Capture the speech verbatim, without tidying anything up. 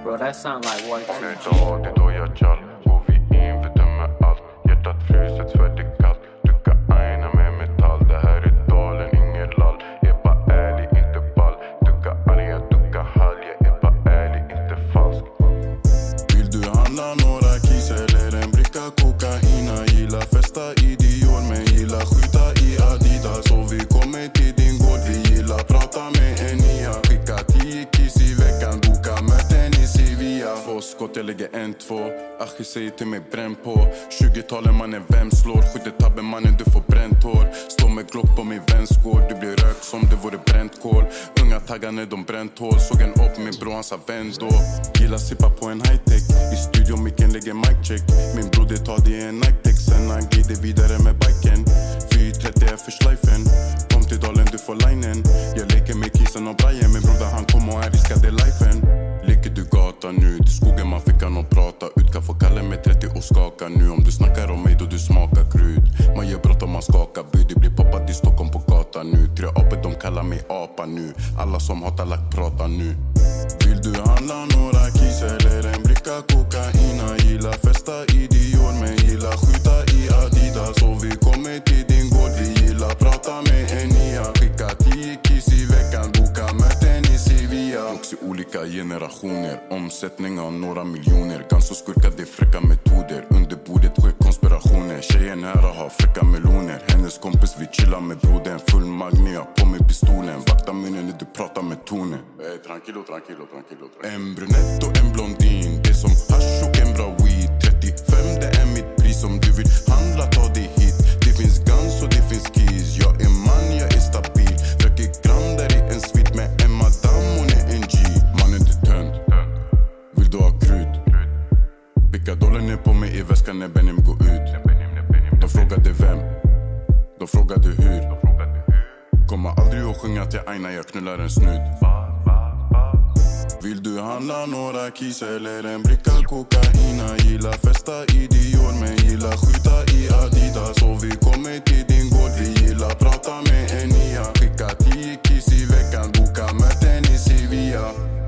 bro, that sound like work to me. Idag, det är då jag tjall. Går vi in, vi dömer allt. Hjärtat fruset, för det kallt. Ducka aina med metall. Det här är dalen, ingen lall. Är bara ärlig, inte ball. Ducka alja, ducka halja. Är bara ärlig, inte falsk. Vill du handla några kiss eller en bricka kokaina? Gillar festa i Dior men gillar skjuta i Adidas. Så vi kommer till din gård, vi gillar prata med en nia. Skicka tio kiss i veckan, boka möten i Sevilla. Få skott, jag lägger en, två. Achi säger till mig bränn på. tjugotalet mannen, vem slår? Skjuter tabben mannen, du får bränt hår. Stå med glock på min vänsgård. Du blir rökt som det vore bränt kol. Unga taggar när de bränt hål. Såg en upp, min bror han sa vänd då. Gillar sippa på en high-tech. I studion micken lägger mic check. Min broder tar det i en Nike-tech. Sen han glider vidare med biken. fyra trettio är för schleifen. Kom till dalen, du får linen. Jag leker med Kisen och Brian. Min broder han kom och han riskade lifen. Leker du gatan nu? Till skogen man fick han och prata ut. Kan få kalle med trettio och skaka nu. Om du snackar om mig då du smakar krut. Man gör brott om man skakar bud. Det blir poppat i Stockholm på gatan nu. Tre apor de kallar mig apa nu. Alla som hatar lagt prata nu. Vill du handla några kiss eller en bricka kokaina? Gillar festa i Dior men gillar skjuta i Adidas. Så vi kommer till din gård, vi gillar prata med en nia. Skicka tio kiss i veckan, boka möten i Sevilla. Också olika generationer, omsättning av några miljoner. Ganska skurkar, det är fräcka metoder. Under bordet sker konspirationer. Tjejen här har fräcka meloner. Hennes kompis vi chillar med brodern. Full magnia på med pistolen. Vakta munnen när du pratar med tonen. Eh, tranquilo, tranquilo, tranquilo, tranquilo. En brunett och en blondin. Det är som hasch och en bra weed. trettiofem det är mitt pris. Om du vill handla ta dig hit. Det finns guns och det finns keys. Jag är man, jag är stabil. Röker gram där i en svit med en madam, hon är en G. Mannen du tönt. Vill du ha krut? Pickadollen är på mig i väskan när Benim går ut. De frågade vem? De frågade hur? Kommer aldrig att sjunga till Aina, jag knullar en snud. Vill du handla några kiss eller en bricka kokaina? Gillar festa i Dior men gillar skjuta i Adidas. Så vi kommer till din gård, vi gillar prata med en nia. Skicka tio kiss i veckan, boka möten i Sevilla.